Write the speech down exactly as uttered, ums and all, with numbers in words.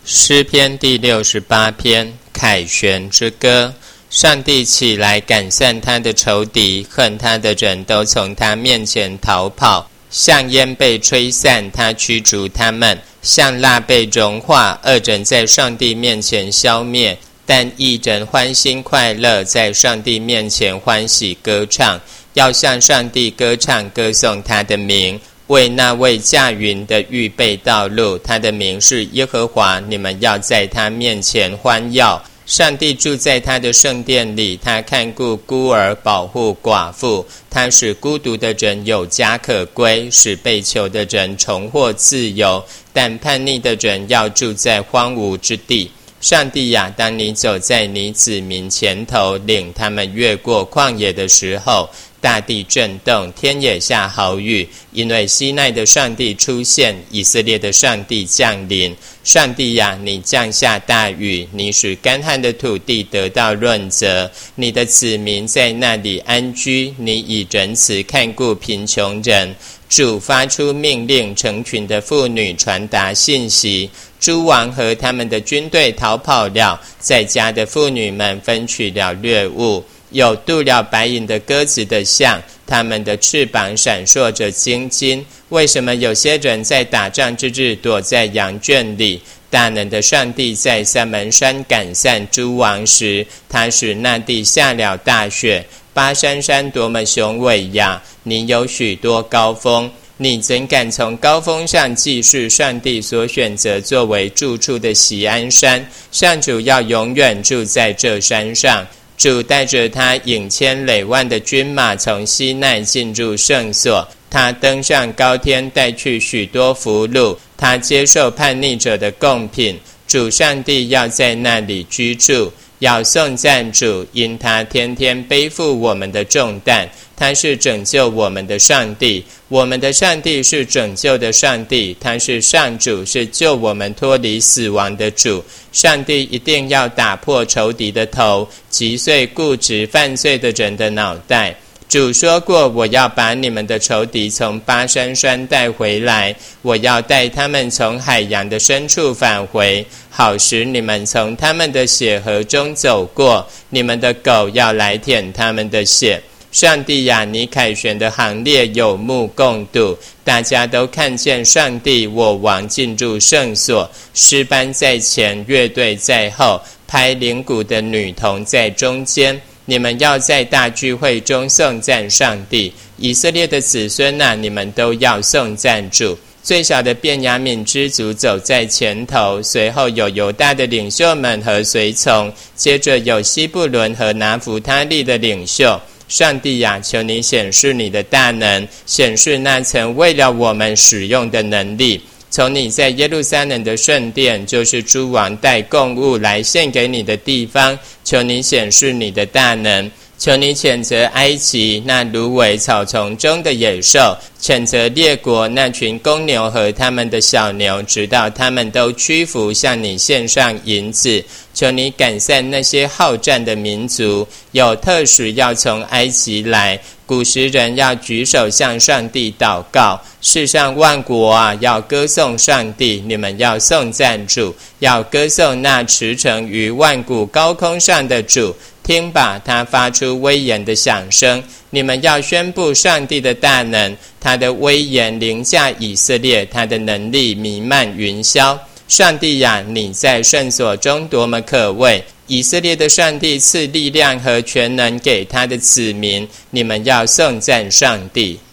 诗篇第六十八篇，凯旋之歌。上帝起来赶散他的仇敌，恨他的人都从他面前逃跑。像烟被吹散，他驱逐他们；像蜡被融化，恶人在上帝面前消灭。但义人欢欣快乐，在上帝面前欢喜歌唱，要向上帝歌唱，歌颂他的名，为那位驾云的预备道路。他的名是耶和华，你们要在他面前欢耀。上帝住在他的圣殿里，他看顾孤儿，保护寡妇，他使孤独的人有家可归，使被囚的人重获自由，但叛逆的人要住在荒芜之地。上帝呀，当你走在你子民前头，领他们越过旷野的时候，大地震动，天也下好雨，因为西奈的上帝出现，以色列的上帝降临。上帝呀，你降下大雨，你使干旱的土地得到润泽，你的子民在那里安居，你以仁慈看顾贫穷人。主发出命令，成群的妇女传达信息。诸王和他们的军队逃跑了，在家的妇女们分取了掠物。有镀了白银的鸽子的像，他们的翅膀闪烁着金金。为什么有些人在打仗之日躲在羊圈里？大能的上帝在撒门山赶散诸王时，他使那地下了大雪。巴珊山多么雄伟呀！你有许多高峰，你怎敢从高峰上记述上帝所选择作为住处的锡安山？上主要永远住在这山上。主带着他引千累万的军马从西奈进入圣所，他登上高天，带去许多俘虏，他接受叛逆者的贡品。主上帝要在那里居住，要颂赞主，因他天天背负我们的重担。他是拯救我们的上帝，我们的上帝是拯救的上帝，他是上主，是救我们脱离死亡的主。上帝一定要打破仇敌的头，击碎固执犯罪的人的脑袋。主说过，我要把你们的仇敌从巴珊山带回来，我要带他们从海洋的深处返回，好使你们从他们的血河中走过，你们的狗要来舔他们的血。上帝呀，你凯旋的行列有目共睹，大家都看见上帝我王进入圣所，诗班在前，乐队在后，拍铃鼓的女童在中间。你们要在大聚会中颂赞上帝，以色列的子孙啊，你们都要颂赞主。最小的便雅悯之族走在前头，随后有犹大的领袖们和随从，接着有西布伦和拿弗他利的领袖。上帝呀，求你显示你的大能，显示那曾为了我们使用的能力。从你在耶路撒冷的圣殿，就是诸王带供物来献给你的地方，求你显示你的大能。求你谴责埃及那芦苇草丛中的野兽，谴责列国那群公牛和他们的小牛，直到他们都屈服，向你献上银子。求你赶散那些好战的民族，有特使要从埃及来。古时人要举手向上帝祷告，世上万国啊，要歌颂上帝。你们要颂赞主，要歌颂那驰骋于万古高空上的主。听吧，他发出威严的响声。你们要宣布上帝的大能，他的威严凌驾以色列，他的能力弥漫云霄。上帝呀，你在圣所中多么可畏！以色列的上帝赐力量和全能给他的子民，你们要颂赞上帝。